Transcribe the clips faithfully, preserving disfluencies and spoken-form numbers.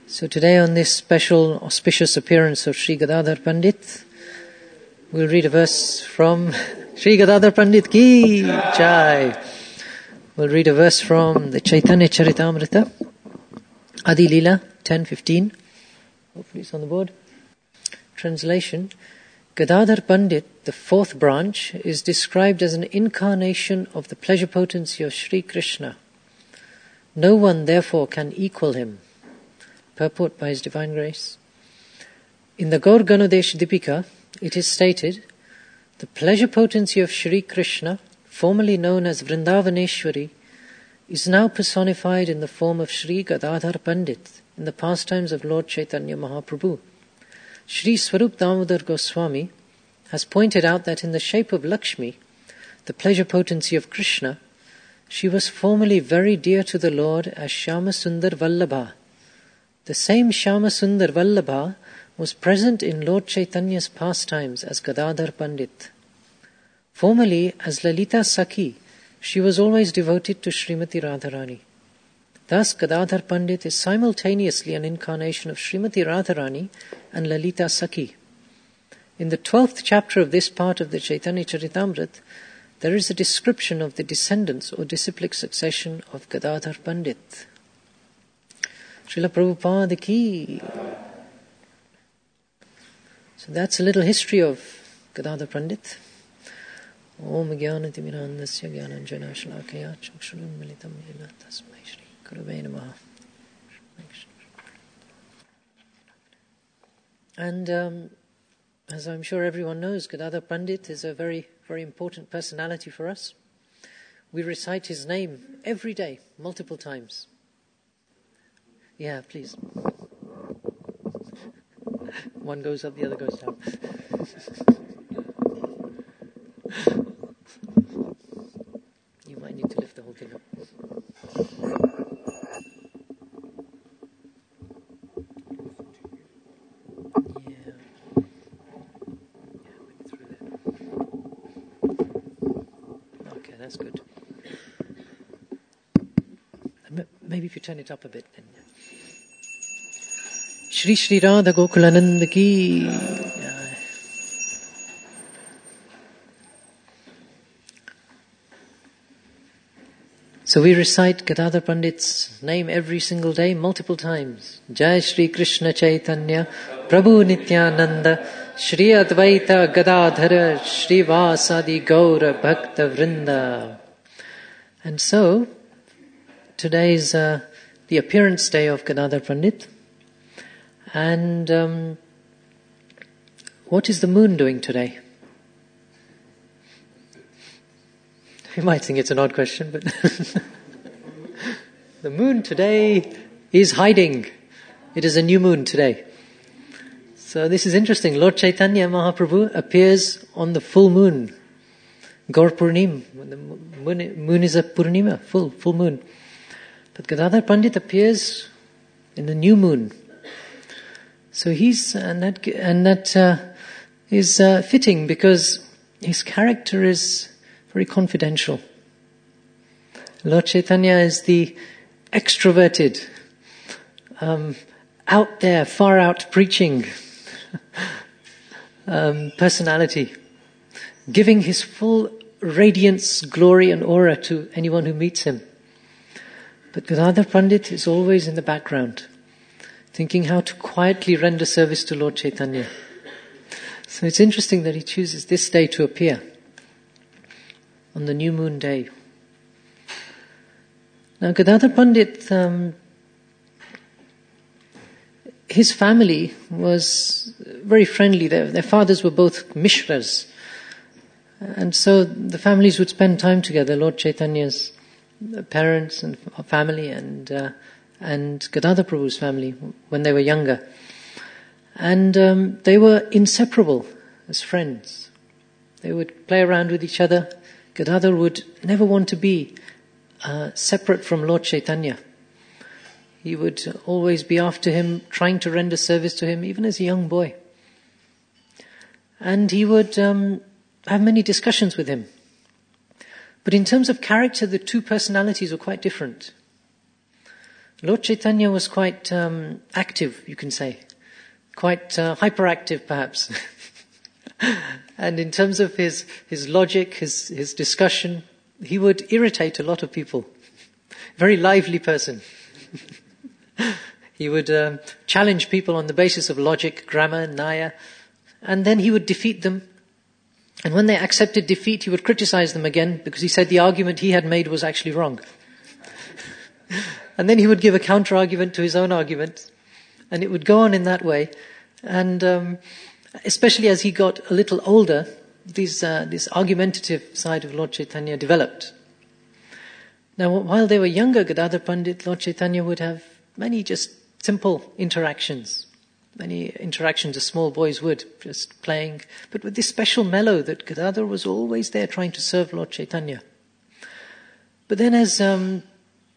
So today on this special auspicious appearance of Sri Gadadhar Pandit, we'll read a verse from Sri Gadadhar Pandit Ki Jai. We'll read a verse from the Chaitanya Charitamrita, Adi Leela ten fifteen. Hopefully it's on the board. Translation: Gadadhar Pandit, the fourth branch, is described as an incarnation of the pleasure potency of Sri Krishna. No one therefore can equal him. Purport by His Divine Grace. In the Gaur Ganodesh Dipika, it is stated, the pleasure potency of Sri Krishna, formerly known as Vrindavaneshwari, is now personified in the form of Sri Gadadhar Pandit in the pastimes of Lord Chaitanya Mahaprabhu. Sri Swarup Damodar Goswami has pointed out that in the shape of Lakshmi, the pleasure potency of Krishna, she was formerly very dear to the Lord as Shyama Sundar Vallabha. The same Shyama Sundar Vallabha was present in Lord Chaitanya's pastimes as Gadadhar Pandit. Formerly as Lalita Sakhi, she was always devoted to Srimati Radharani. Thus Gadadhar Pandit is simultaneously an incarnation of Srimati Radharani and Lalita Sakhi. In the twelfth chapter of this part of the Chaitanya Charitamrita, there is a description of the descendants or disciplic succession of Gadadhar Pandit. Srila Prabhupada Ki. So that's a little history of Gadadhar Pandit. Om Jnanati Mirandasya Jnananjana Shlakaya Chakshurum Militam Yena Tasmai Shri Gurave Namaha. And um, as I'm sure everyone knows, Gadadhar Pandit is a very, very important personality for us. We recite his name every day, multiple times. Yeah, please. One goes up, the other goes down. You might need to lift the whole thing up. Yeah. Yeah, maybe through there. Okay, that's good. Maybe if you turn it up a bit then. Shri Shri Radha Gokulanand Ki. So we recite Gadadhar Pandit's name every single day, multiple times. Jai Shri Krishna Chaitanya, Prabhu Nityananda, Shri Advaita Gadadhara, Shri Vasadi Gaura Bhakta Vrinda. And so, today is uh, the appearance day of Gadadhar Pandit. And um, what is the moon doing today? You might think it's an odd question, but the moon today is hiding. It is a new moon today. So this is interesting. Lord Chaitanya Mahaprabhu appears on the full moon, Gaur Purnim. The moon, moon is a Purnima, full, full moon. But Gadadhar Pandit appears in the new moon. So he's, and that, and that uh, is uh, fitting because his character is very confidential. Lord Chaitanya is the extroverted, um, out there, far out preaching um, personality, giving his full radiance, glory and aura to anyone who meets him. But Gadadhar Pandit is always in the background, thinking how to quietly render service to Lord Chaitanya. So it's interesting that he chooses this day to appear, on the new moon day. Now Gadadhar Pandit, um, his family was very friendly. Their, their fathers were both Mishras. And so the families would spend time together, Lord Chaitanya's parents and family and uh, and Gadadhar Prabhu's family when they were younger. And um, they were inseparable as friends. They would play around with each other. Gadadhar would never want to be uh, separate from Lord Chaitanya. He would always be after him, trying to render service to him, even as a young boy. And he would um, have many discussions with him. But in terms of character, the two personalities were quite different. Lord Chaitanya was quite um, active, you can say. Quite uh, hyperactive, perhaps. And in terms of his, his logic, his, his discussion, he would irritate a lot of people. Very lively person. He would um, challenge people on the basis of logic, grammar, nyaya, and then he would defeat them. And when they accepted defeat, he would criticize them again because he said the argument he had made was actually wrong. And then he would give a counter-argument to his own argument. And it would go on in that way. And um, especially as he got a little older, these, uh, this argumentative side of Lord Chaitanya developed. Now, while they were younger, Gadadhar Pandit, Lord Chaitanya would have many just simple interactions. Many interactions as small boys would, just playing. But with this special mellow that Gadadhar was always there trying to serve Lord Chaitanya. But then as um,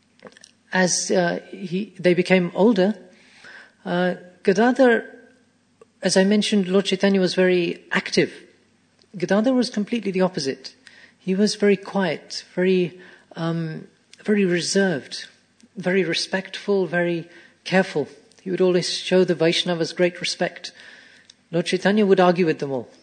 as uh, he, they became older, uh, Gadadhar, as I mentioned, Lord Chaitanya was very active. Gadadhar was completely the opposite. He was very quiet, very, um, very reserved, very respectful, very careful. He would always show the Vaishnavas great respect. Lord Chaitanya would argue with them all.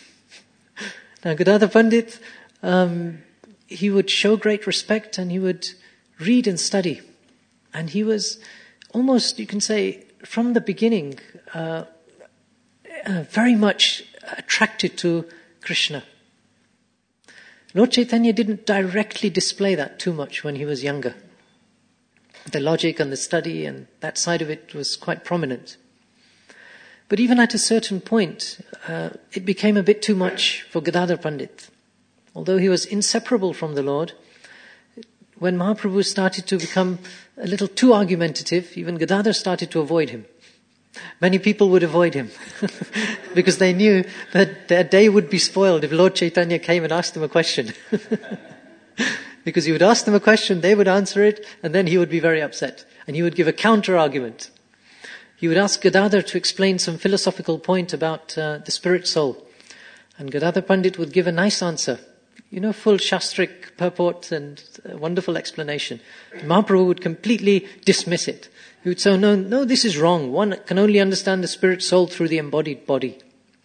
Now, Gadadhar Pandit, um, he would show great respect and he would read and study. And he was almost, you can say, from the beginning, uh, uh, very much attracted to Krishna. Lord Chaitanya didn't directly display that too much when he was younger. The logic and the study and that side of it was quite prominent. But even at a certain point, uh, it became a bit too much for Gadadhar Pandit. Although he was inseparable from the Lord, when Mahaprabhu started to become a little too argumentative, even Gadadhar started to avoid him. Many people would avoid him because they knew that their day would be spoiled if Lord Chaitanya came and asked them a question. Because he would ask them a question, they would answer it, and then he would be very upset. And he would give a counter-argument. He would ask Gadadhar to explain some philosophical point about uh, the spirit soul. And Gadadhar Pandit would give a nice answer. You know, full shastric purport and a wonderful explanation. Mahaprabhu would completely dismiss it. He would say, no, no, this is wrong. One can only understand the spirit soul through the embodied body.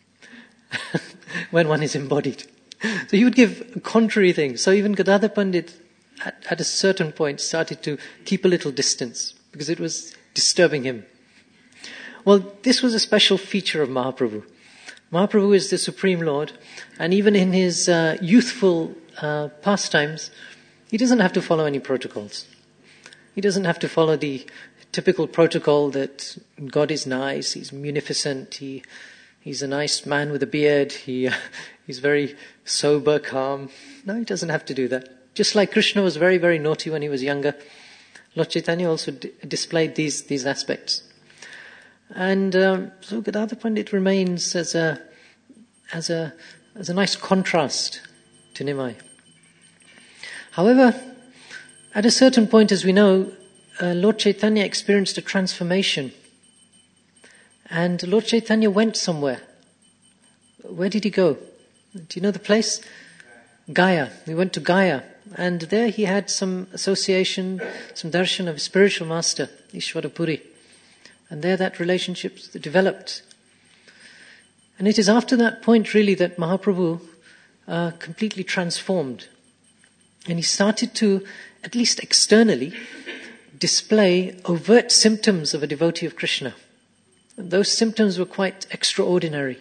When one is embodied. So he would give contrary things. So even Gadadhar Pandit, at, at a certain point, started to keep a little distance because it was disturbing him. Well, this was a special feature of Mahaprabhu. Mahaprabhu is the Supreme Lord, and even in his uh, youthful uh, pastimes, he doesn't have to follow any protocols. He doesn't have to follow the typical protocol that God is nice, He's munificent, He He's a nice man with a beard, he, he's very sober, calm. No, he doesn't have to do that. Just like Krishna was very, very naughty when he was younger, Lord Chaitanya also d- displayed these, these aspects. And um, so Gadadhar Pandit remains as a, as a, as a nice contrast to Nimai. However, at a certain point, as we know, uh, Lord Chaitanya experienced a transformation. And Lord Chaitanya went somewhere. Where did he go? Do you know the place? Gaya. He went to Gaya. And there he had some association, some darshan of a spiritual master, Ishvara Puri. And there that relationship developed. And it is after that point really that Mahaprabhu uh, completely transformed. And he started to, at least externally, display overt symptoms of a devotee of Krishna. And those symptoms were quite extraordinary.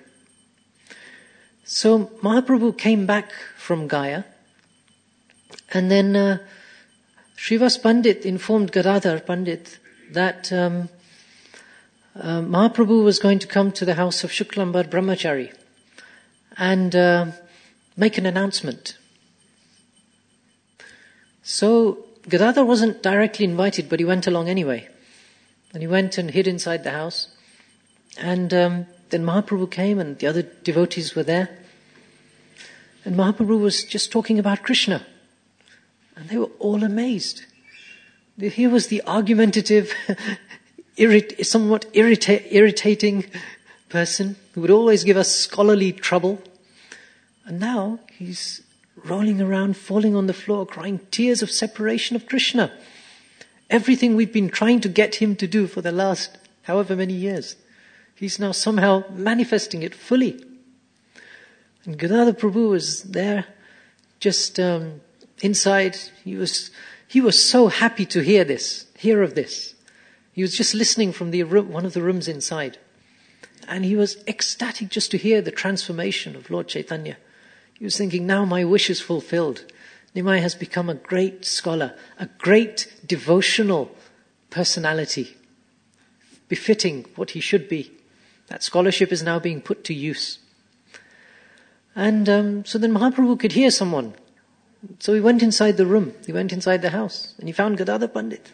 So Mahaprabhu came back from Gaya, and then uh, Srivas Pandit informed Gadadhar Pandit that um, uh, Mahaprabhu was going to come to the house of Shuklambar Brahmachari and uh, make an announcement. So Gadadhar wasn't directly invited, but he went along anyway. And he went and hid inside the house. And um, then Mahaprabhu came and the other devotees were there. And Mahaprabhu was just talking about Krishna. And they were all amazed. Here was the argumentative, irrit- somewhat irrita- irritating person who would always give us scholarly trouble. And now he's rolling around, falling on the floor, crying tears of separation of Krishna. Everything we've been trying to get him to do for the last however many years, he's now somehow manifesting it fully. And Gadadhar Prabhu was there, just um, inside. He was he was so happy to hear this, hear of this. He was just listening from the room, one of the rooms inside. And he was ecstatic just to hear the transformation of Lord Chaitanya. He was thinking, now my wish is fulfilled. Nimai has become a great scholar, a great devotional personality, befitting what he should be. That scholarship is now being put to use. And um, so then Mahaprabhu could hear someone. So he went inside the room, he went inside the house, and he found Gadadhar Pandit.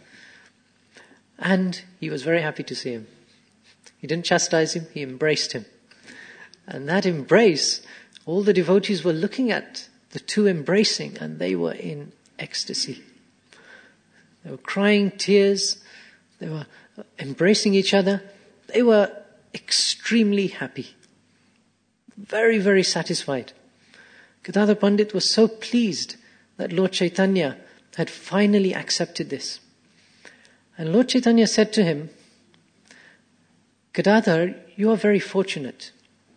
And he was very happy to see him. He didn't chastise him, he embraced him. And that embrace, all the devotees were looking at the two embracing, and they were in ecstasy. They were crying tears, they were embracing each other. They were extremely happy. Very, very satisfied. Gadadhar Pandit was so pleased that Lord Chaitanya had finally accepted this. And Lord Chaitanya said to him, Gadadhar, you are very fortunate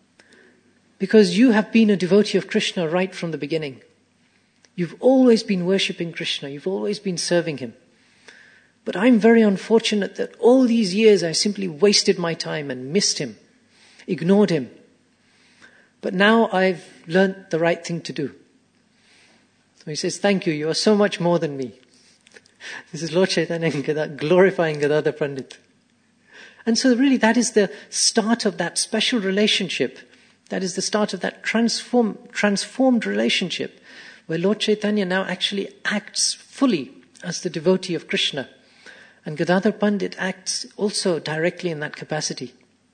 because you have been a devotee of Krishna right from the beginning. You've always been worshipping Krishna. You've always been serving him. But I'm very unfortunate that all these years I simply wasted my time and missed him, ignored him. But now I've learnt the right thing to do. So he says, thank you, you are so much more than me. This is Lord Chaitanya glorifying Gadadhar Pandit. And so really that is the start of that special relationship. That is the start of that transform, transformed relationship where Lord Chaitanya now actually acts fully as the devotee of Krishna. And Gadadhar Pandit acts also directly in that capacity.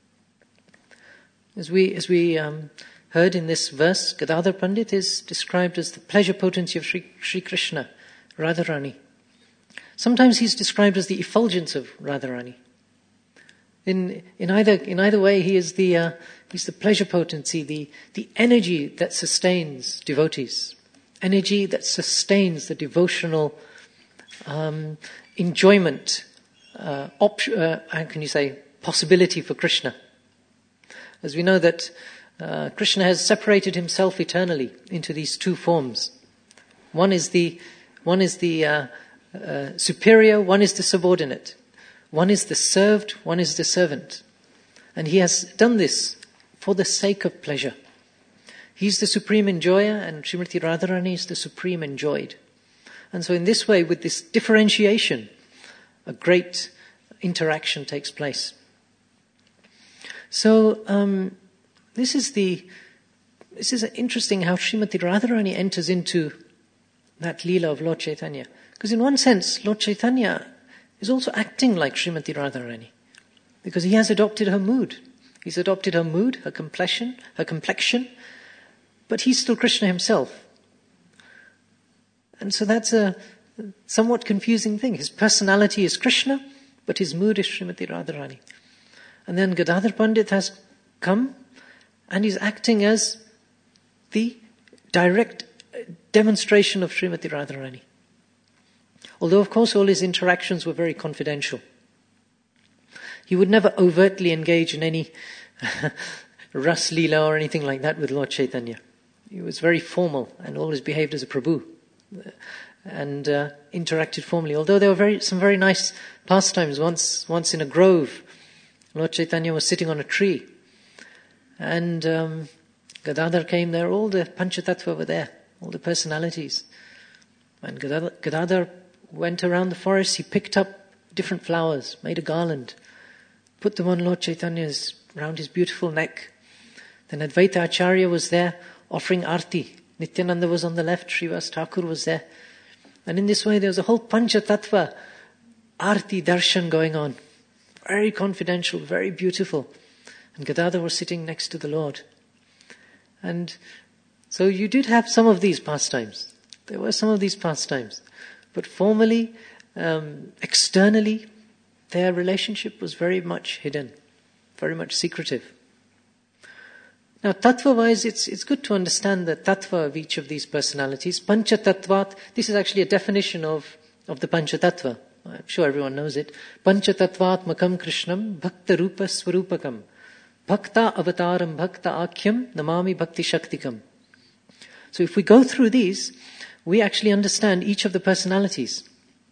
As we, as we um, heard in this verse, Gadadhar Pandit is described as the pleasure potency of Sri, Sri Krishna, Radharani. Sometimes he's described as the effulgence of Radharani. In in either in either way, he is the uh, he's the pleasure potency, the the energy that sustains devotees, energy that sustains the devotional um, enjoyment, uh, op- uh, how can you say, possibility for Krishna. As we know that uh, Krishna has separated himself eternally into these two forms. One is the one is the uh, uh, superior, one is the subordinate. One is the served, one is the servant. And he has done this for the sake of pleasure. He's the supreme enjoyer and Srimati Radharani is the supreme enjoyed. And so in this way, with this differentiation, a great interaction takes place. So um, this is the this is interesting how Srimati Radharani enters into that Leela of Lord Chaitanya. Because in one sense, Lord Chaitanya is also acting like Srimati Radharani, because he has adopted her mood. He's adopted her mood, her complexion, her complexion, but he's still Krishna himself. And so that's a somewhat confusing thing. His personality is Krishna, but his mood is Srimati Radharani. And then Gadadhar Pandit has come and he's acting as the direct demonstration of Srimati Radharani. Although, of course, all his interactions were very confidential. He would never overtly engage in any Ras Leela or anything like that with Lord Chaitanya. He was very formal and always behaved as a Prabhu and uh, interacted formally. Although there were very, some very nice pastimes. Once, once in a grove, Lord Chaitanya was sitting on a tree and um, Gadadhar came there. All the Panchatattva were there, all the personalities. And Gadadhar, Gadadhar went around the forest, he picked up different flowers, made a garland, put them on Lord Chaitanya's, round his beautiful neck. Then Advaita Acharya was there offering arti. Nityananda was on the left, Srivas Thakur was there. And in this way there was a whole Panchatattva arti darshan going on. Very confidential, very beautiful. And Gadadhar was sitting next to the Lord. And so you did have some of these pastimes. There were some of these pastimes. But formally, um, externally, their relationship was very much hidden, very much secretive. Now, tattva-wise, it's it's good to understand the tattva of each of these personalities. Pancha tattvat, this is actually a definition of, of the Pancha tattva. I'm sure everyone knows it. Panchatattvatmakam Krishnam Bhakta Rupa Swarupakam Bhakta Avataram Bhakta Akhyam Namami Bhakti Shaktikam. So if we go through these, we actually understand each of the personalities.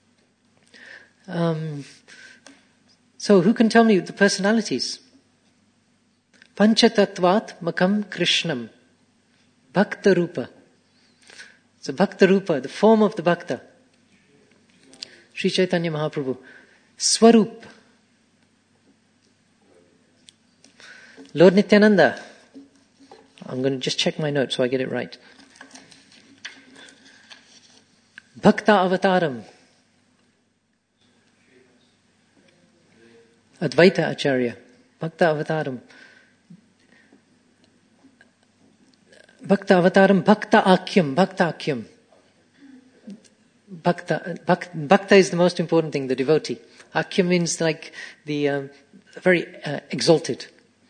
Um, so who can tell me the personalities? Panchatattvat Makam Krishnam Bhakta Rupa. So Bhakta Rupa, the form of the Bhakta. Sri Chaitanya Mahaprabhu. Swarup. Lord Nityananda. I'm going to just check my notes so I get it right. Bhakta Avataram. Advaita Acharya. Bhakta Avataram. Bhakta Avataram, Bhakta Akhyam, Bhakta Akhyam. Bhakta, Bhakta, Bhakta is the most important thing, the devotee. Akhyam means like the um, very uh, exalted.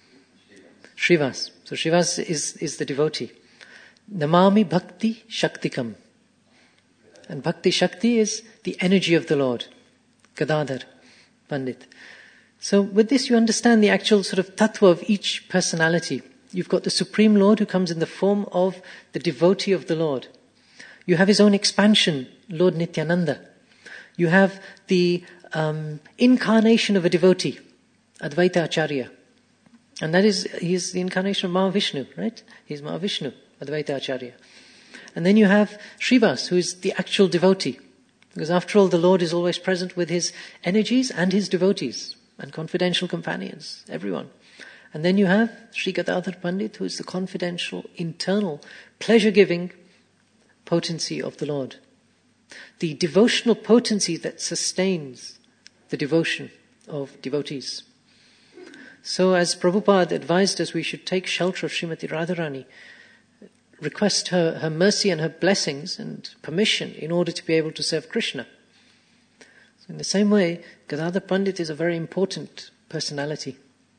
Shrivas. So Shrivas is, is the devotee. Namami Bhakti Shaktikam. And Bhakti Shakti is the energy of the Lord. Gadadhar Pandit. So with this you understand the actual sort of tattva of each personality. You've got the Supreme Lord who comes in the form of the devotee of the Lord. You have his own expansion, Lord Nityananda. You have the um, incarnation of a devotee, Advaita Acharya. And that is, he is the incarnation of Mahavishnu, right? He's Mahavishnu, Advaita Acharya. And then you have Shrivas, who is the actual devotee. Because after all, the Lord is always present with his energies and his devotees and confidential companions, everyone. And then you have Sri Gadadhar Pandit, who is the confidential, internal, pleasure-giving potency of the Lord. The devotional potency that sustains the devotion of devotees. So as Prabhupada advised us, we should take shelter of Srimati Radharani, request her, her mercy and her blessings and permission in order to be able to serve Krishna. So in the same way, Gadadhar Pandit is a very important personality.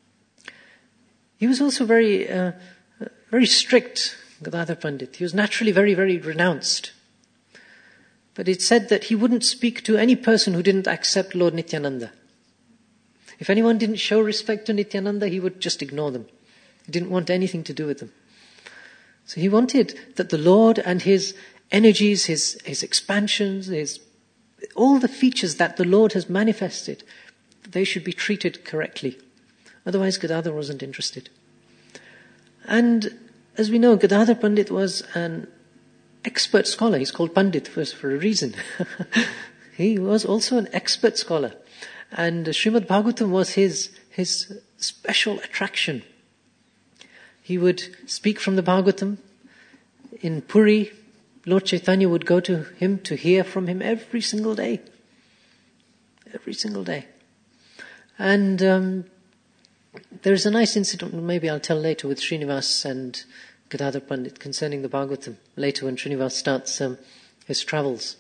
He was also very, uh, very strict, Gadadhar Pandit. He was naturally very, very renounced. But it's said that he wouldn't speak to any person who didn't accept Lord Nityananda. If anyone didn't show respect to Nityananda, he would just ignore them. He didn't want anything to do with them. So he wanted that the Lord and his energies, his, his expansions, his, all the features that the Lord has manifested, they should be treated correctly. Otherwise, Gadadhar wasn't interested. And as we know, Gadadhar Pandit was an expert scholar. He's called Pandit for, for a reason. He was also an expert scholar. And Srimad Bhagavatam was his, his special attraction. He would speak from the Bhagavatam. In Puri, Lord Chaitanya would go to him to hear from him every single day. Every single day. And um, there's a nice incident, maybe I'll tell later, with Srinivas and Gadadhar Pandit concerning the Bhagavatam, later when Srinivas starts um, his travels.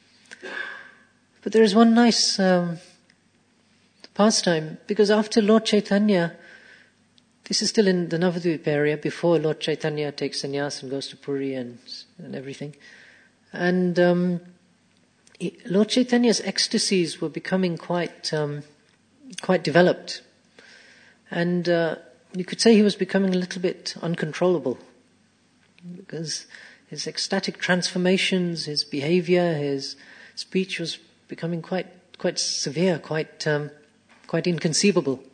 But there is one nice um, pastime, because after Lord Chaitanya, this is still in the Navadvip area, before Lord Chaitanya takes sannyas and goes to Puri and, and everything. And um, he, Lord Chaitanya's ecstasies were becoming quite, um, quite developed. And uh, you could say he was becoming a little bit uncontrollable, because his ecstatic transformations, his behavior, his speech was becoming quite quite severe, quite um, quite inconceivable.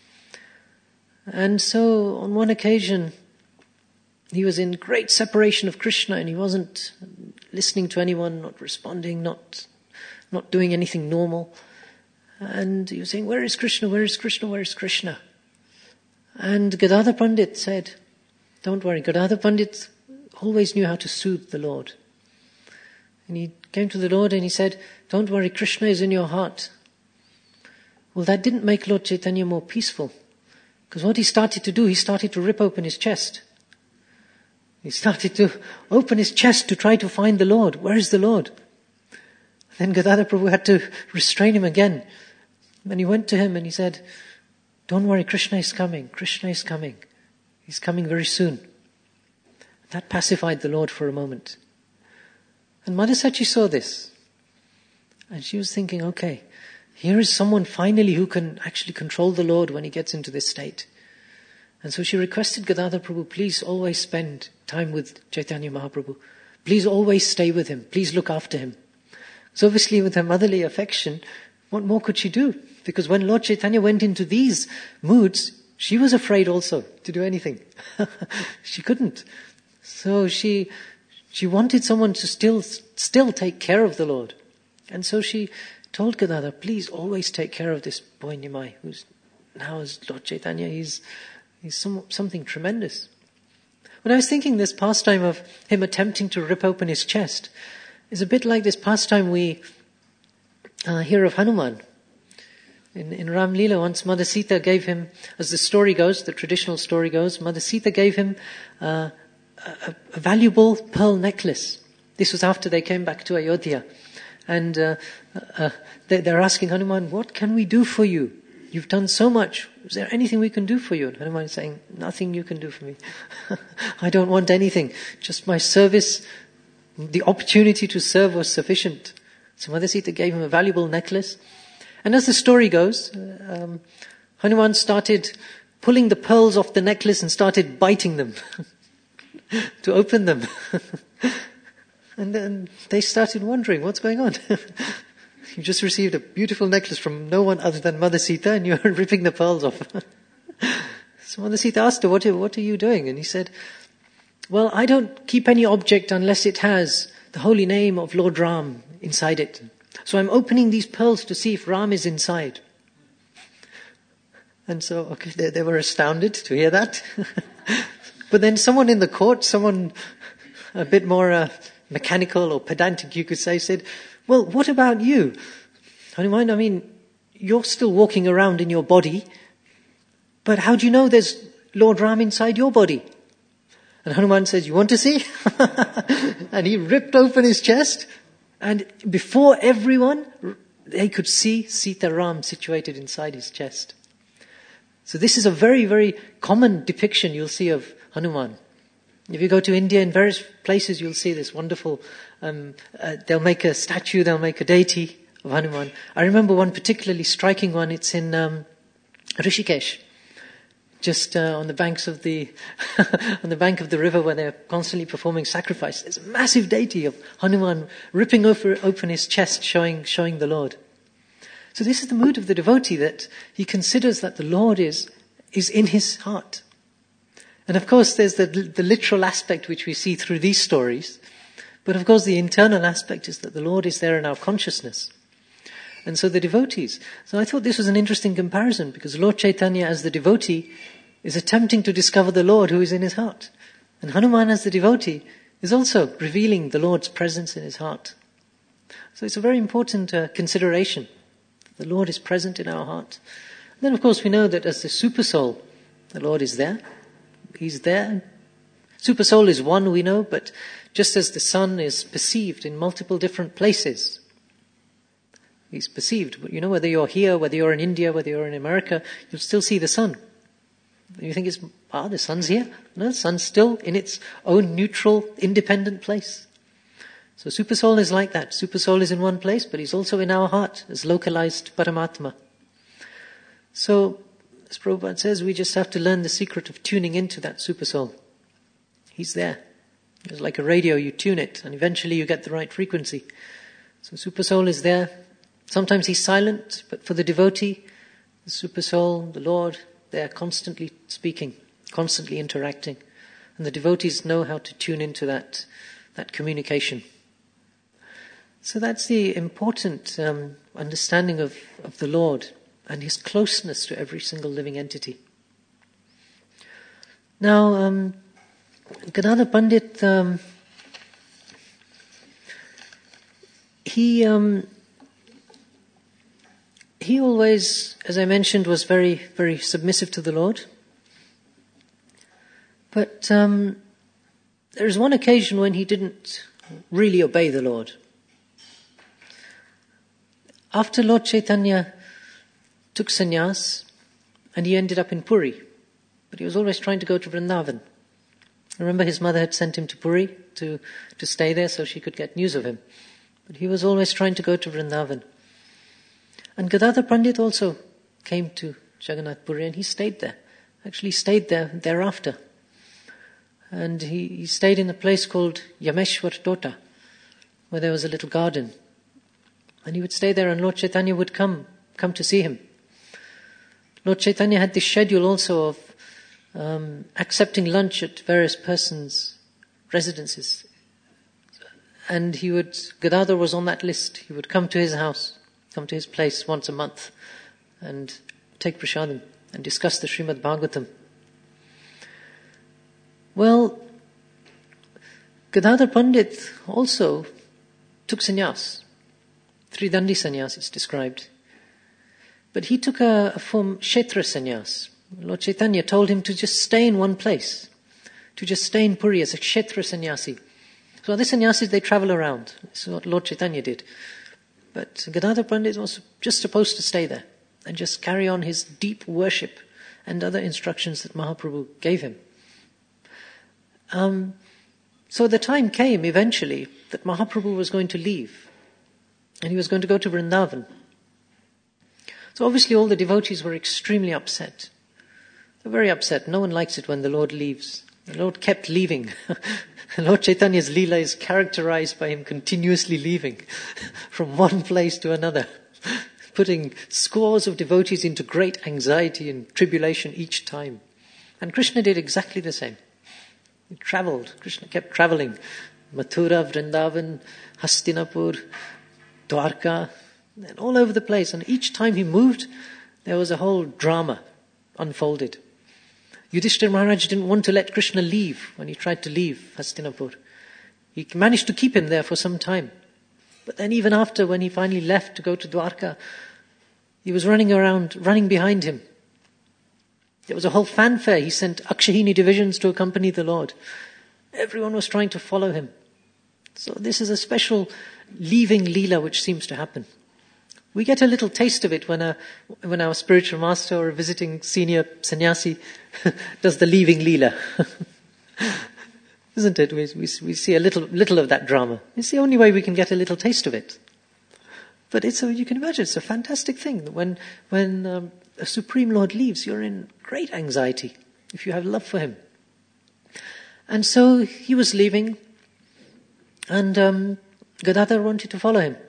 And so on one occasion, he was in great separation of Krishna, and he wasn't listening to anyone, not responding, not not doing anything normal. And he was saying, "Where is Krishna? Where is Krishna? Where is Krishna?" And Gadadhar Pandit said, "Don't worry." Gadadhar Pandit always knew how to soothe the Lord. And he came to the Lord and he said, "Don't worry, Krishna is in your heart." Well, that didn't make Lord Chaitanya more peaceful. Because what he started to do, he started to rip open his chest. He started to open his chest to try to find the Lord. Where is the Lord? Then Gadadhar Prabhu had to restrain him again. And he went to him and he said, "Don't worry, Krishna is coming. Krishna is coming. He's coming very soon." That pacified the Lord for a moment. And Madhasachi saw this. And she was thinking, okay, here is someone finally who can actually control the Lord when he gets into this state. And so she requested Gadadhar Prabhu, please always spend time with Chaitanya Mahaprabhu. Please always stay with him. Please look after him. So obviously with her motherly affection, what more could she do? Because when Lord Chaitanya went into these moods, she was afraid also to do anything. She couldn't. So she she wanted someone to still still take care of the Lord. And so she told Gadadhar, please always take care of this boy Nimai, who's now as Lord Chaitanya, he's, he's some, something tremendous. When I was thinking this pastime of him attempting to rip open his chest is a bit like this pastime we uh, hear of Hanuman. In, in Ram Leela, once Mother Sita gave him, as the story goes, the traditional story goes, Mother Sita gave him uh, a, a valuable pearl necklace. This was after they came back to Ayodhya. And uh, uh, they, they're asking Hanuman, what can we do for you? You've done so much. Is there anything we can do for you? And Hanuman is saying, nothing you can do for me. I don't want anything. Just my service, the opportunity to serve was sufficient. So Mother Sita gave him a valuable necklace. And as the story goes, um, Hanuman started pulling the pearls off the necklace and started biting them to open them. And then they started wondering, what's going on? You just received a beautiful necklace from no one other than Mother Sita and you're ripping the pearls off. So Mother Sita asked her, what are, what are you doing? And he said, well, I don't keep any object unless it has the holy name of Lord Ram inside it. So I'm opening these pearls to see if Ram is inside. And so, okay, they, they were astounded to hear that. But then someone in the court, someone a bit more uh, mechanical or pedantic, you could say, said, well, what about you? Hanuman, I mean, you're still walking around in your body, but how do you know there's Lord Ram inside your body? And Hanuman says, you want to see? And he ripped open his chest, and before everyone, they could see Sita Ram situated inside his chest. So this is a very, very common depiction you'll see of Hanuman. If you go to India, in various places, you'll see this wonderful, um, uh, they'll make a statue, they'll make a deity of Hanuman. I remember one particularly striking one, it's in um, Rishikesh, just uh, on the banks of the, on the bank of the river where they're constantly performing sacrifice. There's a massive deity of Hanuman ripping over, open his chest, showing, showing the Lord. So this is the mood of the devotee, that he considers that the Lord is, is in his heart. And of course there's the, the literal aspect which we see through these stories. But of course the internal aspect is that the Lord is there in our consciousness. And so the devotees. So I thought this was an interesting comparison, because Lord Chaitanya as the devotee is attempting to discover the Lord who is in his heart. And Hanuman as the devotee is also revealing the Lord's presence in his heart. So it's a very important uh, consideration. The Lord is present in our heart. And then of course we know that as the super soul, the Lord is there. He's there. Super soul is one, we know, but just as the sun is perceived in multiple different places, he's perceived. You know, whether you're here, whether you're in India, whether you're in America, you'll still see the sun. You think it's, ah, the sun's here. No, the sun's still in its own neutral, independent place. So super soul is like that. Super soul is in one place, but he's also in our heart as localized Paramatma. So, as Prabhupada says, we just have to learn the secret of tuning into that super soul. He's there. It's like a radio, you tune it, and eventually you get the right frequency. So super soul is there. Sometimes he's silent, but for the devotee, the super soul, the Lord, they're constantly speaking, constantly interacting. And the devotees know how to tune into that, that communication. So that's the important um, understanding of, of the Lord and his closeness to every single living entity. Now, um, Gadadhar Pandit, um, he um, he always, as I mentioned, was very, very submissive to the Lord. But um, there is one occasion when he didn't really obey the Lord. After Lord Chaitanya took sannyas, and he ended up in Puri. But he was always trying to go to Vrindavan. Remember, his mother had sent him to Puri to, to stay there so she could get news of him. But he was always trying to go to Vrindavan. And Gadadhar Pandit also came to Jagannath Puri and he stayed there. Actually stayed there thereafter. And he, he stayed in a place called Yameshwar Tota, where there was a little garden. And he would stay there and Lord Chaitanya would come, come to see him. Lord Chaitanya had this schedule also of um, accepting lunch at various persons' residences. And he would, Gadadhar was on that list. He would come to his house, come to his place once a month and take prasadam and discuss the Srimad Bhagavatam. Well, Gadadhar Pandit also took sannyas. Tridandi sannyas it's described. But he took a, a form, Kshetra sannyas. Lord Chaitanya told him to just stay in one place, to just stay in Puri as a Kshetra sannyasi. So other sannyasis, they travel around. This is what Lord Chaitanya did. But Gadadhar Pandit was just supposed to stay there and just carry on his deep worship and other instructions that Mahaprabhu gave him. Um, so the time came eventually that Mahaprabhu was going to leave and he was going to go to Vrindavan. So obviously all the devotees were extremely upset. They're very upset. No one likes it when the Lord leaves. The Lord kept leaving. Lord Chaitanya's Leela is characterized by him continuously leaving from one place to another, putting scores of devotees into great anxiety and tribulation each time. And Krishna did exactly the same. He traveled. Krishna kept traveling. Mathura, Vrindavan, Hastinapur, Dwarka, and all over the place. And each time he moved, there was a whole drama unfolded. Yudhishthira Maharaj didn't want to let Krishna leave when he tried to leave Hastinapur. He managed to keep him there for some time. But then even after, when he finally left to go to Dwarka, he was running around, running behind him. There was a whole fanfare. He sent Akshahini divisions to accompany the Lord. Everyone was trying to follow him. So this is a special leaving Leela which seems to happen. We get a little taste of it when, a, when our spiritual master or a visiting senior sannyasi does the leaving Leela. Isn't it? We, we, we see a little, little of that drama. It's the only way we can get a little taste of it. But it's a, you can imagine, it's a fantastic thing. When, when um, a Supreme Lord leaves, you're in great anxiety if you have love for him. And so he was leaving, and um, Gadadhar wanted to follow him.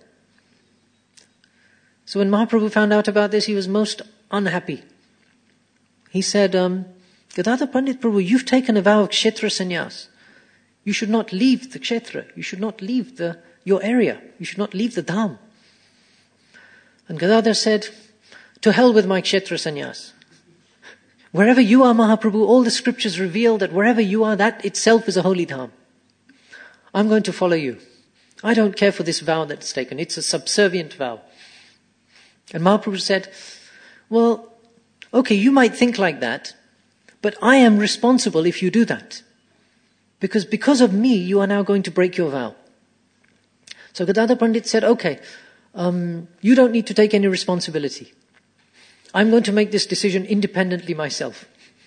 So when Mahaprabhu found out about this, he was most unhappy. He said, um, Gadadhar Pandit Prabhu, you've taken a vow of Kshetra sannyas. You should not leave the Kshetra. You should not leave the, your area. You should not leave the Dham. And Gadadhar said, to hell with my Kshetra sannyas. Wherever you are, Mahaprabhu, all the scriptures reveal that wherever you are, that itself is a holy Dham. I'm going to follow you. I don't care for this vow that's taken. It's a subservient vow. And Mahaprabhu said, well, okay, you might think like that, but I am responsible if you do that. Because because of me, you are now going to break your vow. So Gadadhar Pandit said, okay, um, you don't need to take any responsibility. I'm going to make this decision independently myself.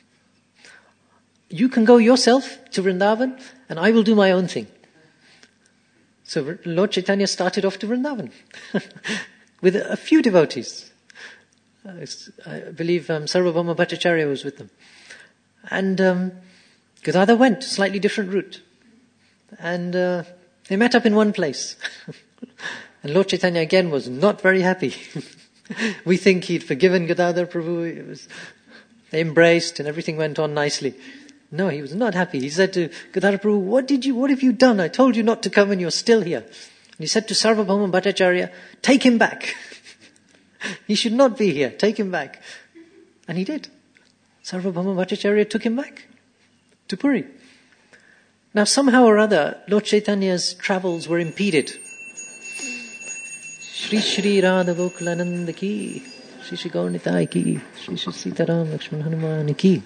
You can go yourself to Vrindavan, and I will do my own thing. So Lord Chaitanya started off to Vrindavan with a few devotees. Uh, I believe um, Sarvabhauma Bhattacharya was with them. And um, Gadadhar went a slightly different route. And uh, they met up in one place. And Lord Chaitanya again was not very happy. We think he'd forgiven Gadadhar Prabhu. It was, they embraced and everything went on nicely. No, he was not happy. He said to Gadadhar Prabhu, what did you, what have you done? I told you not to come and you're still here. And he said to Sarvabhauma Bhattacharya, take him back. He should not be here. Take him back. And he did. Sarvabhauma Bhattacharya took him back to Puri. Now somehow or other, Lord Chaitanya's travels were impeded. Shri Shri Radha Gokulananda ki, Shri Shri Gaurnitai ki, Shri Shri Sitaram Lakshman Hanuman ki.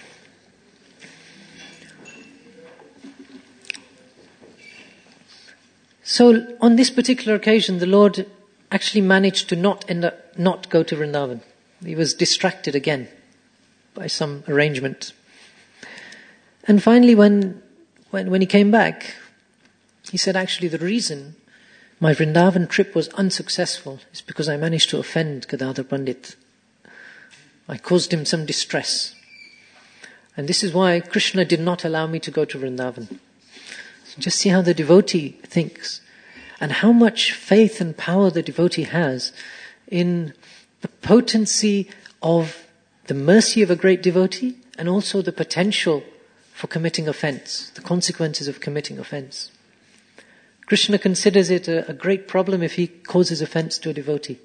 So on this particular occasion, the Lord actually managed to not end up, not go to Vrindavan. He was distracted again by some arrangement. And finally, when, when, when he came back, he said actually the reason my Vrindavan trip was unsuccessful, it's because I managed to offend Gadadhar Pandit. I caused him some distress. And this is why Krishna did not allow me to go to Vrindavan. So just see how the devotee thinks, and how much faith and power the devotee has in the potency of the mercy of a great devotee, and also the potential for committing offense, the consequences of committing offense. Krishna considers it a, a great problem if he causes offense to a devotee.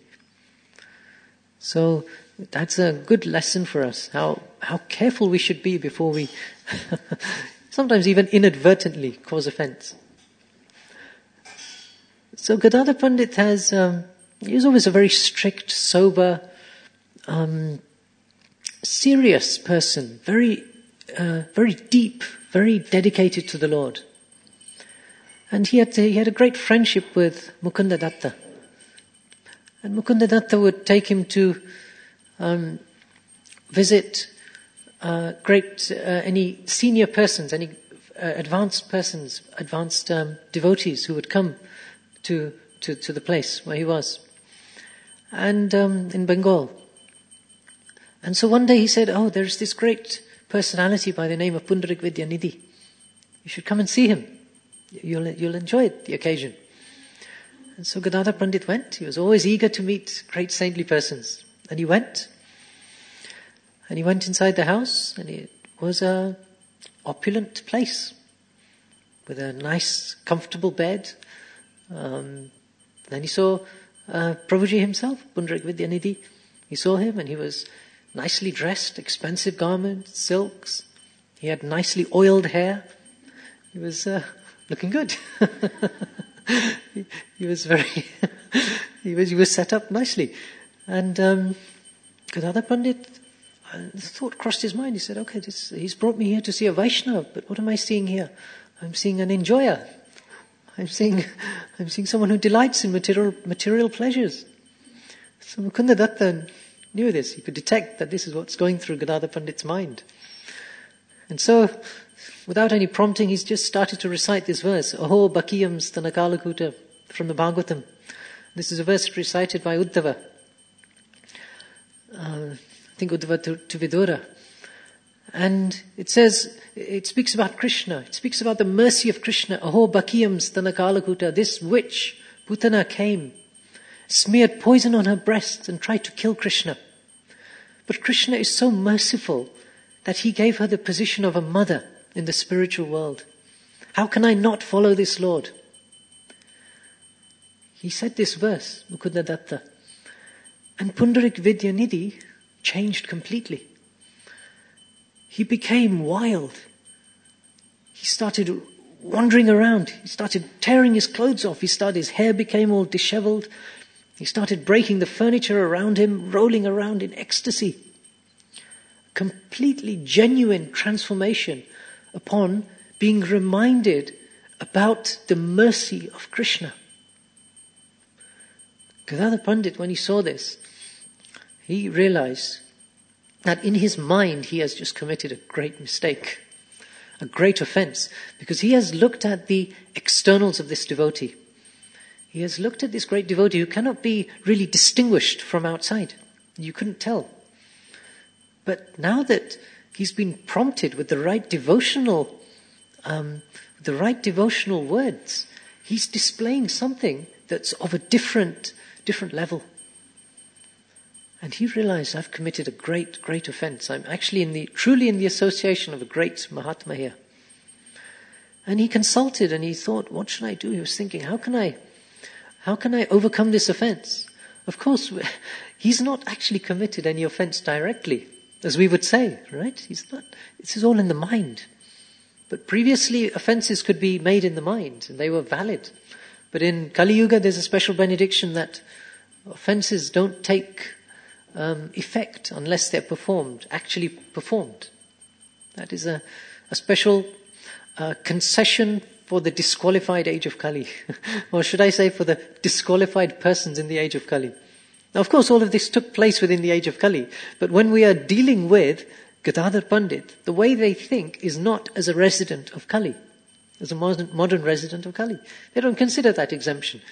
So that's a good lesson for us, how, how careful we should be before we sometimes even inadvertently cause offense. So Gadadhar Pandit has, um, he was always a very strict, sober, um, serious person, very, uh, very deep, very dedicated to the Lord. And he had, he had a great friendship with Mukunda Datta. And Mukunda Datta would take him to um, visit uh, great, uh, any senior persons, any uh, advanced persons, advanced um, devotees who would come to, to, to the place where he was. And um, in Bengal. And so one day he said, oh, there's this great personality by the name of Pundarik Vidyanidhi. You should come and see him. You'll, you'll enjoy it, the occasion. And so Gadadhar Pandit went. He was always eager to meet great saintly persons. And he went. And he went inside the house, and it was a opulent place with a nice, comfortable bed. Um, then he saw uh, Prabhuji himself, Pundarik Vidyanidhi. He saw him, and he was nicely dressed, expensive garments, silks. He had nicely oiled hair. He was uh, looking good. he, he was very, he was he was set up nicely. And um, Gadadhar Pandit, uh, the thought crossed his mind. He said, okay, this, he's brought me here to see a Vaishnava, but what am I seeing here? I'm seeing an enjoyer. I'm seeing, I'm seeing someone who delights in material, material pleasures. So Mukunda Datta knew this. He could detect that this is what's going through Gadadhar Pandit's mind. And so, without any prompting, he's just started to recite this verse, Aho Bakiyam Stanakalakuta, from the Bhagavatam. This is a verse recited by Uddhava. Uh, I think Uddhava to, to Vidura. And it says, it speaks about Krishna. It speaks about the mercy of Krishna. Aho Bakiyam Stanakalakuta, this witch, Putana, came, smeared poison on her breast and tried to kill Krishna. But Krishna is so merciful that he gave her the position of a mother in the spiritual world. How can I not follow this Lord? He said this verse, Mukunda Datta. And Pundarik Vidyanidhi changed completely. He became wild. He started wandering around. He started tearing his clothes off. He started, his hair became all disheveled. He started breaking the furniture around him, rolling around in ecstasy. Completely genuine transformation upon being reminded about the mercy of Krishna. Gadadhar Pandit, when he saw this, he realized that in his mind he has just committed a great mistake, a great offense, because he has looked at the externals of this devotee. He has looked at this great devotee who cannot be really distinguished from outside. You couldn't tell. But now that he's been prompted with the right devotional, um, the right devotional words, he's displaying something that's of a different, different level. And he realized, I've committed a great, great offense. I'm actually in the, truly in the association of a great Mahatma here. And he consulted and he thought, what should I do? He was thinking, how can I, how can I overcome this offense? Of course, he's not actually committed any offense directly, as we would say, right? He's not, this is all in the mind. But previously, offenses could be made in the mind, and they were valid. But in Kali Yuga, there's a special benediction that offenses don't take um, effect unless they're performed, actually performed. That is a, a special uh, concession for the disqualified age of Kali. Or should I say for the disqualified persons in the age of Kali. Now, of course, all of this took place within the age of Kali. But when we are dealing with Gadadhar Pandit, the way they think is not as a resident of Kali, as a modern, modern resident of Kali. They don't consider that exemption.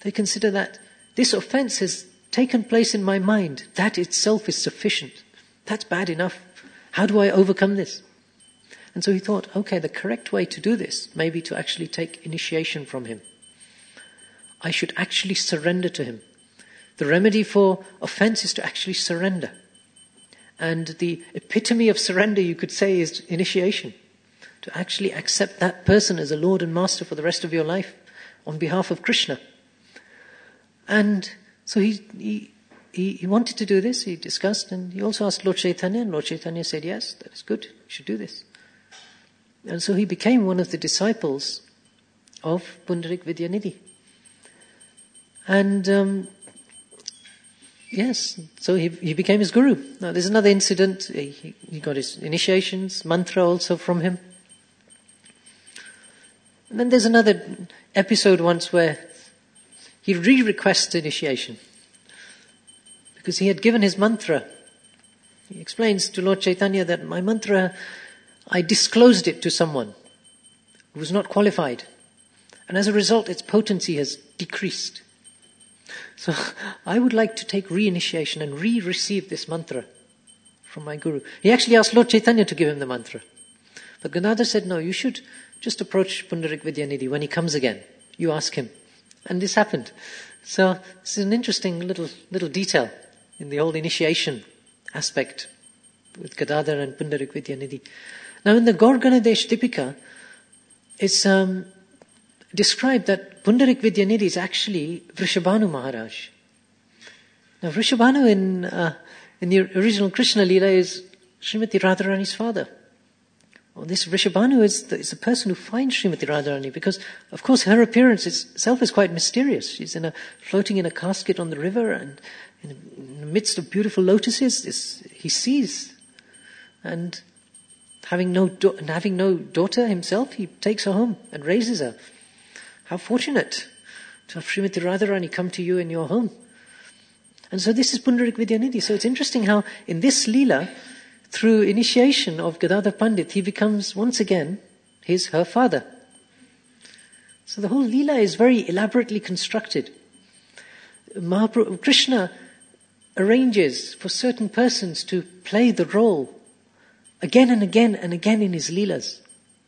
They consider that this offense has taken place in my mind. That itself is sufficient. That's bad enough. How do I overcome this? And so he thought, okay, the correct way to do this may be to actually take initiation from him. I should actually surrender to him. The remedy for offense is to actually surrender. And the epitome of surrender, you could say, is initiation. To actually accept that person as a Lord and Master for the rest of your life on behalf of Krishna. And so he, he, he, he wanted to do this, he discussed, and he also asked Lord Chaitanya, and Lord Chaitanya said, yes, that is good, you should do this. And so he became one of the disciples of Pundarik Vidyanidhi. And um, yes, so he, he became his guru. Now there's another incident, he, he got his initiations, mantra also from him. And then there's another episode once where he re-requests initiation. Because he had given his mantra. He explains to Lord Chaitanya that my mantra, I disclosed it to someone who was not qualified. And as a result, its potency has decreased. So I would like to take re-initiation and re-receive this mantra from my guru. He actually asked Lord Chaitanya to give him the mantra. But Ganadhar said, no, you should just approach Pundarik Vidyanidhi when he comes again. You ask him. And this happened. So this is an interesting little little detail in the whole initiation aspect with Gadadhar and Pundarik Vidyanidhi. Now in the Gaur Ganadesh Dipika, it's um, described that Pundarik Vidyanidhi is actually Vrishabhanu Maharaj. Now Vrishabhanu in, uh, in the original Krishna Leela is Srimati Radharani's father. Well, this Vrishabhanu is the, is the person who finds Srimati Radharani because, of course, her appearance itself is quite mysterious. She's in a, floating in a casket on the river and in, in the midst of beautiful lotuses, this, he sees. And having no, do, and having no daughter himself, he takes her home and raises her. How fortunate to have Srimati Radharani come to you in your home. And so this is Pundarik Vidyanidhi. So it's interesting how in this Leela, through initiation of Gadadhar Pandit, he becomes once again his, her father. So the whole Leela is very elaborately constructed. Mahaprabhu, Krishna arranges for certain persons to play the role again and again and again in his Leelas.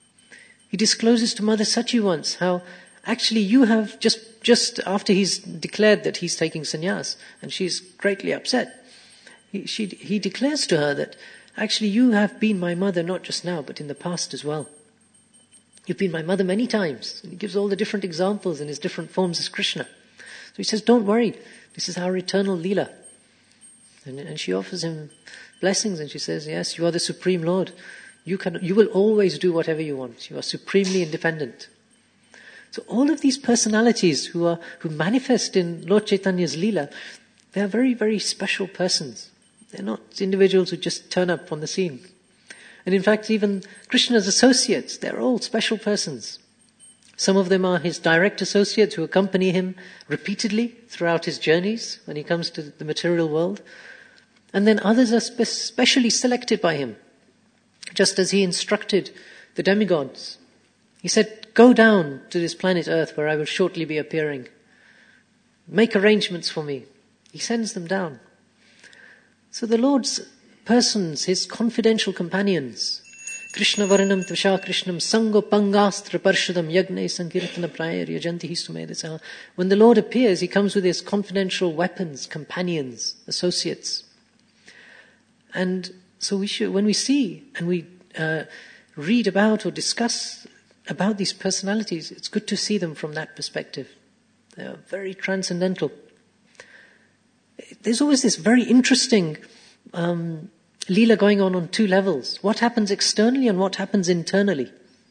He discloses to Mother Sachi once how actually you have, just, just after he's declared that he's taking sannyas, and she's greatly upset, he, she, he declares to her that actually, you have been my mother not just now, but in the past as well. You've been my mother many times. And he gives all the different examples in his different forms as Krishna. So he says, don't worry. This is our eternal Leela. And, and she offers him blessings and she says, yes, you are the Supreme Lord. You can, you will always do whatever you want. You are supremely independent. So all of these personalities who are, who manifest in Lord Chaitanya's Leela, they are very, very special persons. They're not individuals who just turn up on the scene. And in fact, even Krishna's associates, they're all special persons. Some of them are his direct associates who accompany him repeatedly throughout his journeys when he comes to the material world. And then others are spe- specially selected by him, just as he instructed the demigods. He said, go down to this planet Earth where I will shortly be appearing. Make arrangements for me. He sends them down. So the Lord's persons, his confidential companions, Krishna Varanam Tvasha Krishnam Sango Pangastra Parshadam Yagne Sankirtana Prayar Yajanti Histumedasa. When the Lord appears, he comes with his confidential weapons, companions, associates. And so we should, when we see and we uh, read about or discuss about these personalities, it's good to see them from that perspective. They are very transcendental. There's always this very interesting um, Leela going on on two levels. What happens externally and what happens internally.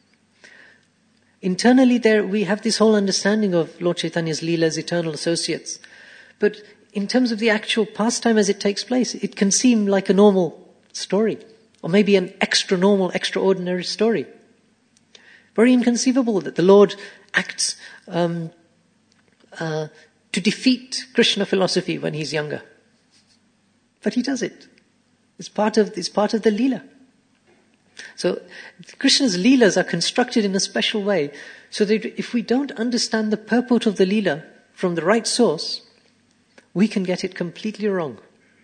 Internally there we have this whole understanding of Lord Chaitanya's Leela's eternal associates. But in terms of the actual pastime as it takes place, it can seem like a normal story. Or maybe an extra normal, extraordinary story. Very inconceivable that the Lord acts um, uh, to defeat Krishna philosophy when he's younger. But he does it. It's part of, it's part of the Leela. So Krishna's Leelas are constructed in a special way so that if we don't understand the purport of the Leela, from the right source, we can get it completely wrong.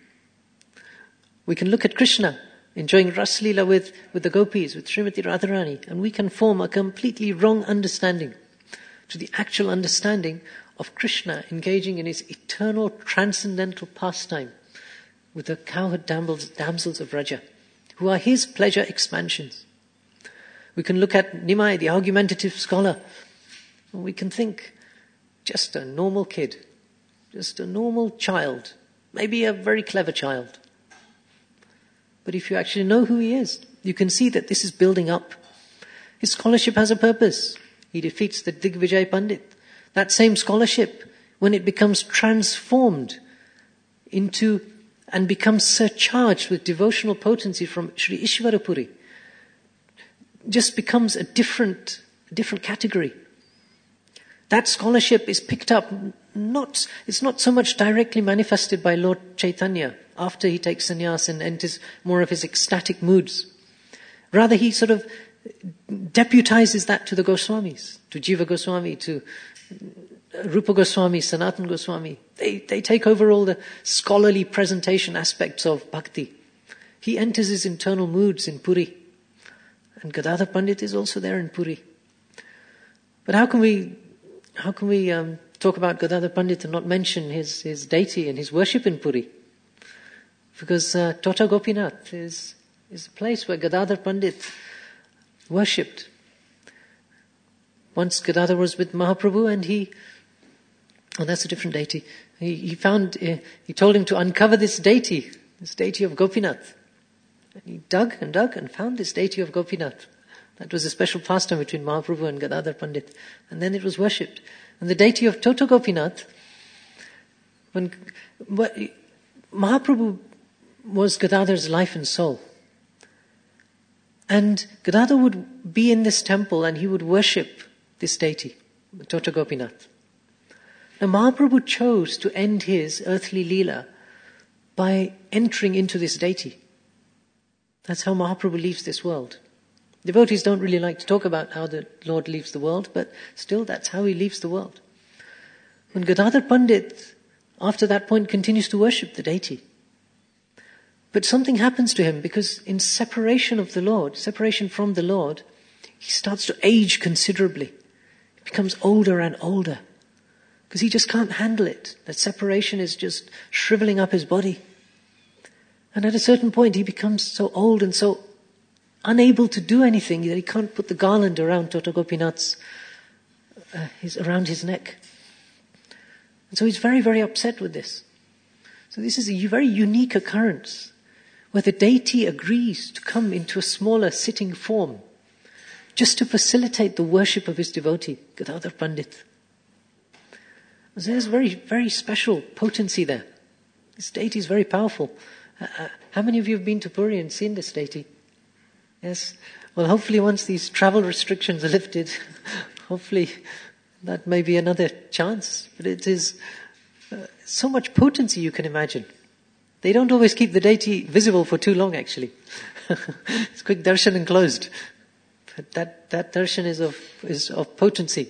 We can look at Krishna enjoying Ras Leela with, with the gopis, with Srimati Radharani, and we can form a completely wrong understanding to the actual understanding of Krishna engaging in his eternal transcendental pastime with the cowherd damsels of Vraja, who are his pleasure expansions. We can look at Nimai, the argumentative scholar, and we can think, just a normal kid, just a normal child, maybe a very clever child. But if you actually know who he is, you can see that this is building up. His scholarship has a purpose. He defeats the Digvijay Pandit. That same scholarship, when it becomes transformed into and becomes surcharged with devotional potency from Sri Ishwarapuri, just becomes a different, different category. That scholarship is picked up, not, it's not so much directly manifested by Lord Chaitanya after he takes sannyas and enters more of his ecstatic moods. Rather, he sort of deputizes that to the Goswamis, to Jiva Goswami, to Rupa Goswami, Sanatan Goswami. They, they take over all the scholarly presentation aspects of bhakti. He enters his internal moods in Puri. And Gadadhar Pandit is also there in Puri. But how can we, how can we um, talk about Gadadhar Pandit and not mention his, his deity and his worship in Puri? Because uh, Tota Gopinath is, is a place where Gadadhar Pandit worshipped. Once Gadadhar was with Mahaprabhu and he, oh that's a different deity, he, he found, uh, he told him to uncover this deity, this deity of Gopinath. And he dug and dug and found this deity of Gopinath. That was a special pastime between Mahaprabhu and Gadadhar Pandit. And then it was worshipped. And the deity of Tota Gopinath, when, when Mahaprabhu was Gadadhar's life and soul. And Gadadhar would be in this temple and he would worship this deity, Tota Gopinath. Now Mahaprabhu chose to end his earthly leela by entering into this deity. That's how Mahaprabhu leaves this world. Devotees don't really like to talk about how the Lord leaves the world, but still that's how he leaves the world. When Gadadhar Pandit, after that point, continues to worship the deity. But something happens to him because in separation of the Lord, separation from the Lord, he starts to age considerably. He becomes older and older because he just can't handle it. That separation is just shriveling up his body. And at a certain point he becomes so old and so unable to do anything that he can't put the garland around Tota Gopinath's, uh, his, around his neck. And so he's very, very upset with this. So this is a very unique occurrence where the deity agrees to come into a smaller sitting form just to facilitate the worship of his devotee, Gadadhar Pandit. So there's very, very special potency there. This deity is very powerful. Uh, uh, how many of you have been to Puri and seen this deity? Yes? Well, hopefully once these travel restrictions are lifted, hopefully that may be another chance. But it is uh, so much potency you can imagine. They don't always keep the deity visible for too long, actually. It's quick darshan and closed. But that, that darshan is of, is of potency.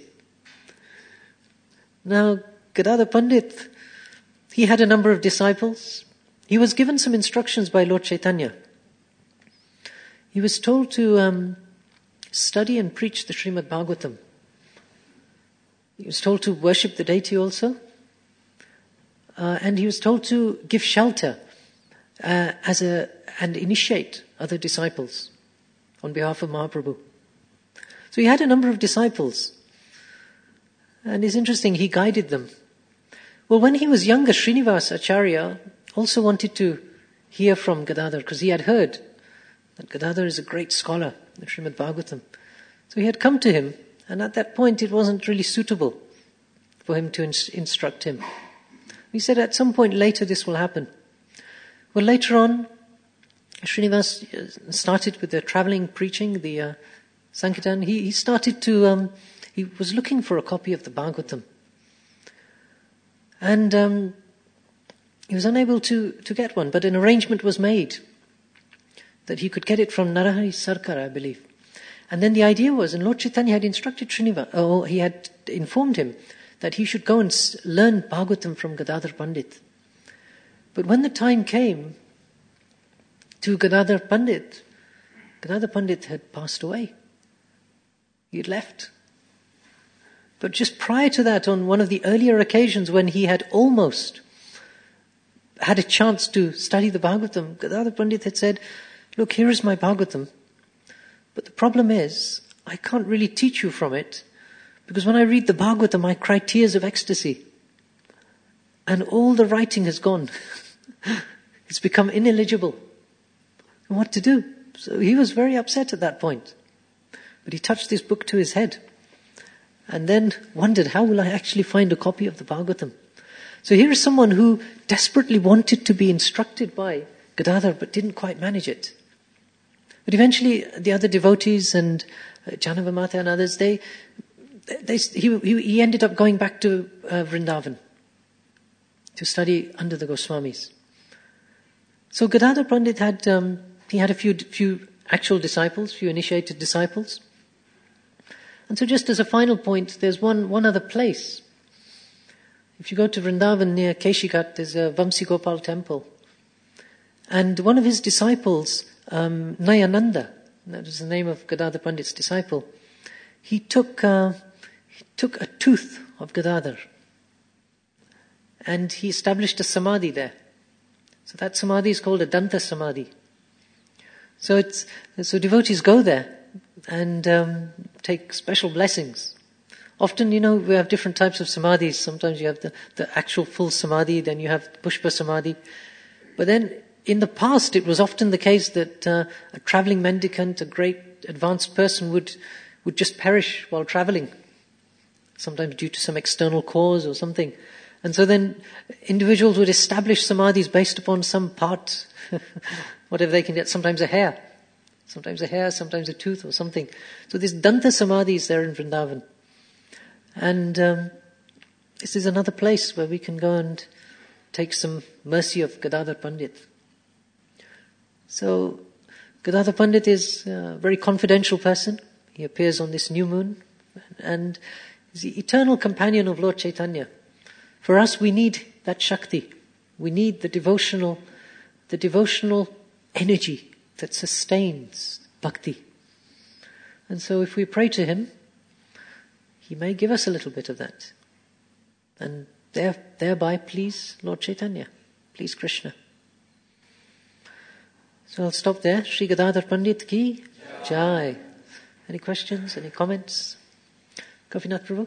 Now, Gadadhar Pandit, he had a number of disciples. He was given some instructions by Lord Chaitanya. He was told to um, study and preach the Srimad Bhagavatam. He was told to worship the deity also. Uh, and he was told to give shelter uh, as a and initiate other disciples on behalf of Mahaprabhu. So he had a number of disciples. And it's interesting, he guided them. Well, when he was younger, Srinivas Acharya also wanted to hear from Gadadhar because he had heard that Gadadhar is a great scholar in Srimad Bhagavatam. So he had come to him, and at that point it wasn't really suitable for him to ins- instruct him. He said at some point later this will happen. Well, later on, Srinivas started with the traveling preaching, the uh, Sankirtan. He, he started to, um, he was looking for a copy of the Bhagavatam. And um, he was unable to, to get one, but an arrangement was made that he could get it from Narahari Sarkar, I believe. And then the idea was, and Lord Chaitanya had instructed Srinivas, or he had informed him, that he should go and learn Bhagavatam from Gadadhar Pandit. But when the time came to Gadadhar Pandit, Gadadhar Pandit had passed away. He had left. But just prior to that, on one of the earlier occasions when he had almost had a chance to study the Bhagavatam, Gadadhar Pandit had said, look, here is my Bhagavatam. But the problem is, I can't really teach you from it, because when I read the Bhagavatam, I cry tears of ecstasy. And all the writing has gone. It's become ineligible. And what to do? So he was very upset at that point. But he touched this book to his head. And then wondered, how will I actually find a copy of the Bhagavatam? So here is someone who desperately wanted to be instructed by Gadadhar, but didn't quite manage it. But eventually, the other devotees and uh, Janava Mata and others, they, they, he, he, he ended up going back to uh, Vrindavan to study under the Goswamis. So Gadadhar Pandit had, um, he had a few, few actual disciples, few initiated disciples. And so just as a final point, there's one, one other place. If you go to Vrindavan near Keshigat, there's a Vamsi Gopal temple. And one of his disciples, um, Nayananda, that was the name of Gadadhar Pandit's disciple, he took, uh, he took a tooth of Gadadhar and he established a samadhi there. So that samadhi is called a Danta Samadhi. So it's, so devotees go there and um, take special blessings. Often, you know, we have different types of samadhis. Sometimes you have the, the actual full samadhi, then you have Pushpa Samadhi. But then, in the past, it was often the case that uh, a traveling mendicant, a great advanced person would would just perish while traveling, sometimes due to some external cause or something. And so then individuals would establish samadhis based upon some part, whatever they can get, sometimes a hair, sometimes a hair, sometimes a tooth or something. So this Danta Samadhi is there in Vrindavan. And um, this is another place where we can go and take some mercy of Gadadhar Pandit. So Gadadhar Pandit is a very confidential person. He appears on this new moon and is the eternal companion of Lord Chaitanya. For us, we need that Shakti. We need the devotional, the devotional energy that sustains bhakti. And so if we pray to him, he may give us a little bit of that. And there, thereby please Lord Chaitanya, please Krishna. So I'll stop there. Shri Gadadhar Pandit ki Jai. Any questions, any comments? Gopinath Prabhu?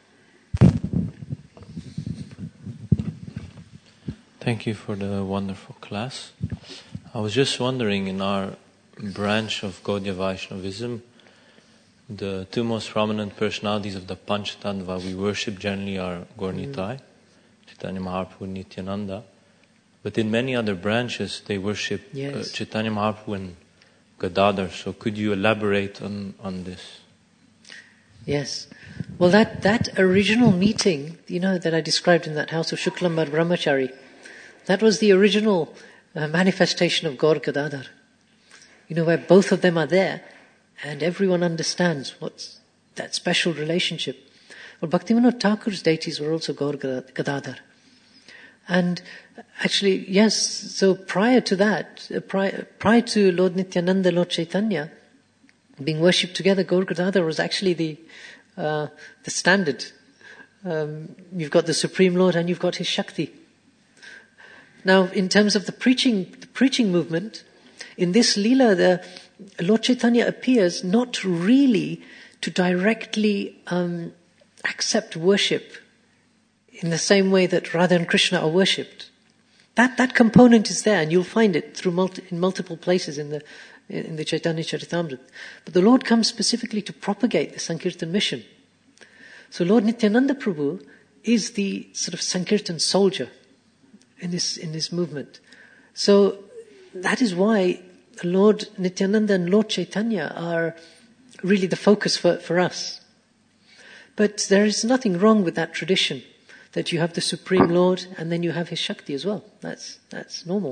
Thank you for the wonderful class. I was just wondering, in our branch of Gaudiya Vaishnavism, the two most prominent personalities of the Panchatattva we worship generally are Gaur Nitai, mm. Chaitanya Mahaprabhu and Nityananda. But in many other branches, they worship yes. uh, Chaitanya Mahaprabhu and Gadadhar. So could you elaborate on, on this? Yes. Well, that, that original meeting, you know, that I described in that house of Shuklambar Brahmachari, that was the original uh, manifestation of Gaur Gadadhar. You know, where both of them are there, and everyone understands what's that special relationship. Well, Bhaktivinoda Thakur's deities were also Gaur Gadadhar. And actually, yes, so prior to that, uh, prior, prior to Lord Nityananda, Lord Chaitanya being worshipped together, Gaur Gadadhar was actually the uh, the standard. Um, you've got the Supreme Lord and you've got his Shakti. Now, in terms of the preaching, the preaching movement, in this Leela, the Lord Chaitanya appears not really to directly um, accept worship in the same way that Radha and Krishna are worshipped. That that component is there, and you'll find it through multi, in multiple places in the in the Chaitanya Charitamrita. But the Lord comes specifically to propagate the Sankirtan mission. So Lord Nityananda Prabhu is the sort of Sankirtan soldier in this in this movement. So that is why Lord Nityananda and Lord Chaitanya are really the focus for, for us. But there is nothing wrong with that tradition, that you have the Supreme Lord and then you have his Shakti as well. That's that's normal.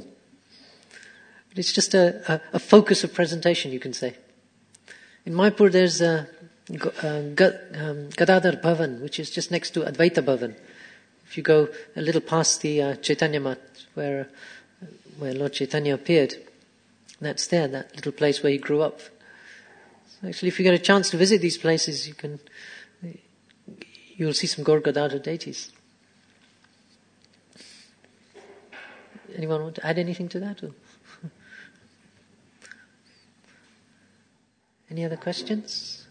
But it's just a, a, a focus of presentation, you can say. In Mayapur there's a, Go- uh, Ga- um, Gadadhar Bhavan, which is just next to Advaita Bhavan. If you go a little past the uh, Chaitanya Mat, where uh, where Lord Chaitanya appeared, that's there, that little place where he grew up. So actually, if you get a chance to visit these places, you can you'll see some Gaur Gadadhar deities. Anyone want to add anything to that? Or? Any other questions?